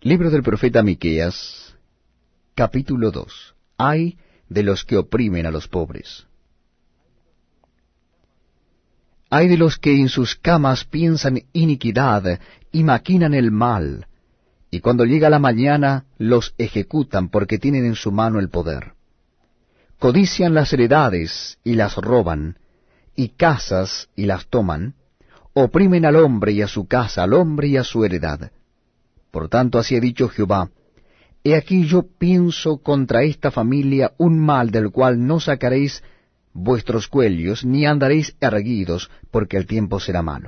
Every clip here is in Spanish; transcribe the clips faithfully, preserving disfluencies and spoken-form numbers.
Libro del profeta Miqueas, capítulo dos. Ay de los que oprimen a los pobres. Ay de los que en sus camas piensan iniquidad y maquinan el mal, y cuando llega la mañana los ejecutan porque tienen en su mano el poder. Codician las heredades y las roban, y casas y las toman, oprimen al hombre y a su casa, al hombre y a su heredad. Por tanto, así ha dicho Jehová: He aquí yo pienso contra esta familia un mal del cual no sacaréis vuestros cuellos, ni andaréis erguidos, porque el tiempo será malo.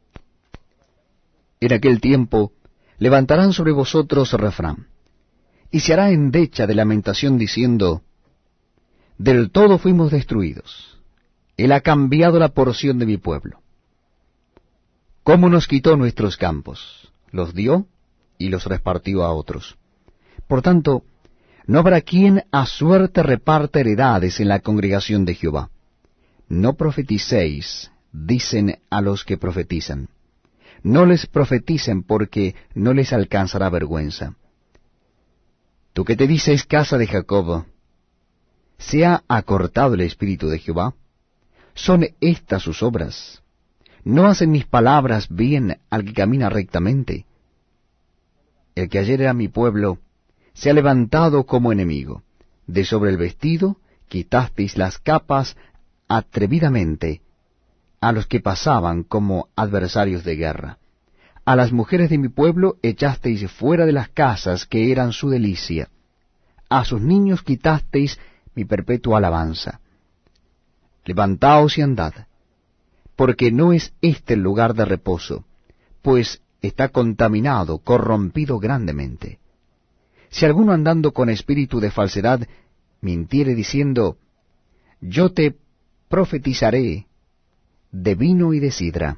En aquel tiempo levantarán sobre vosotros refrán, y se hará endecha de lamentación diciendo: Del todo fuimos destruidos. Él ha cambiado la porción de mi pueblo. ¿Cómo nos quitó nuestros campos? Los dio y los repartió a otros. Por tanto, no habrá quien a suerte reparta heredades en la congregación de Jehová. No profeticéis, dicen a los que profetizan. No les profeticen, porque no les alcanzará vergüenza. Tú que te dices casa de Jacob, ¿se ha acortado el espíritu de Jehová? ¿Son estas sus obras? ¿No hacen mis palabras bien al que camina rectamente? El que ayer era mi pueblo se ha levantado como enemigo. De sobre el vestido quitasteis las capas atrevidamente a los que pasaban como adversarios de guerra. A las mujeres de mi pueblo echasteis fuera de las casas que eran su delicia. A sus niños quitasteis mi perpetua alabanza. Levantaos y andad, porque no es este el lugar de reposo, pues está contaminado, corrompido grandemente. Si alguno andando con espíritu de falsedad mintiere diciendo: Yo te profetizaré de vino y de sidra,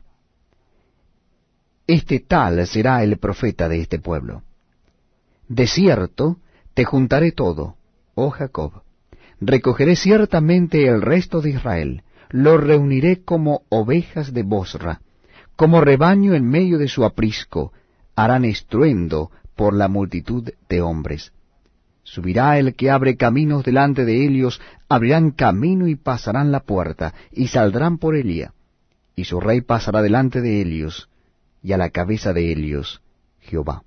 este tal será el profeta de este pueblo. De cierto te juntaré todo, oh Jacob, recogeré ciertamente el resto de Israel, lo reuniré como ovejas de Bosra, como rebaño en medio de su aprisco, harán estruendo por la multitud de hombres. Subirá el que abre caminos delante de ellos, abrirán camino y pasarán la puerta, y saldrán por ella, y su rey pasará delante de ellos, y a la cabeza de ellos Jehová.